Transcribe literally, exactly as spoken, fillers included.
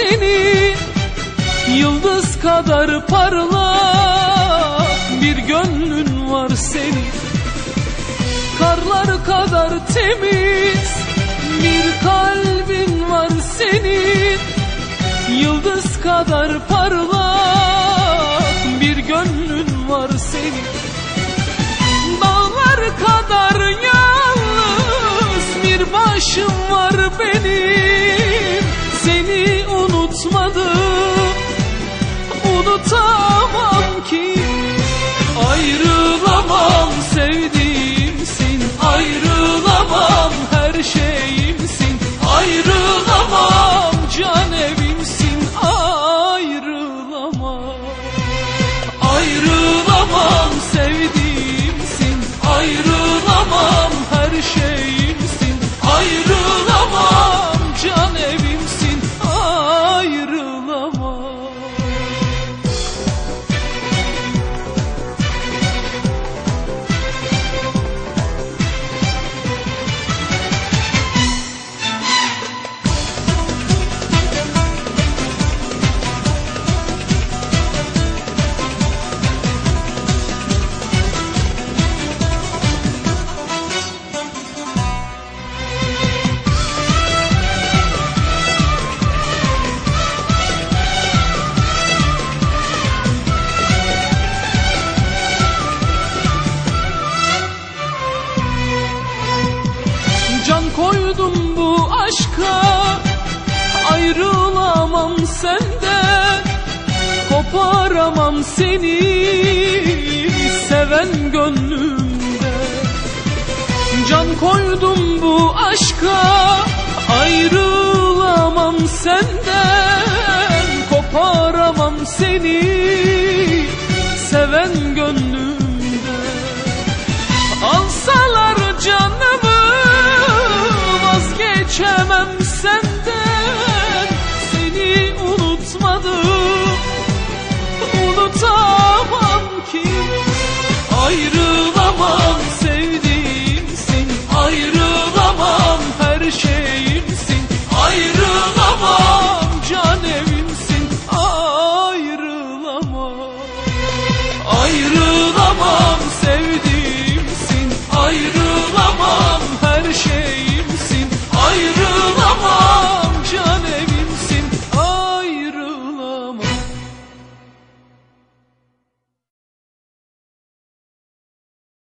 seni, yıldız kadar parlak bir gönlün var senin. Karlar kadar temiz bir kalbin var senin, yıldız kadar parlak bir gönlün var senin. Dağlar kadar yalnız bir başım var benim, seni unutmadım, unutamam ki. Ayrılamam sevdiğimsin, ayrılamam her şeyimsin, ayrılamam can evimsin, ayrılamam. Ayrılamam sevdiğimsin, ayrılamam her şeyimsin, ayrılamam can evimsin, ayrılamam. Can koydum bu aşka, ayrılamam senden, koparamam seni seven gönlümde. Can koydum bu aşka,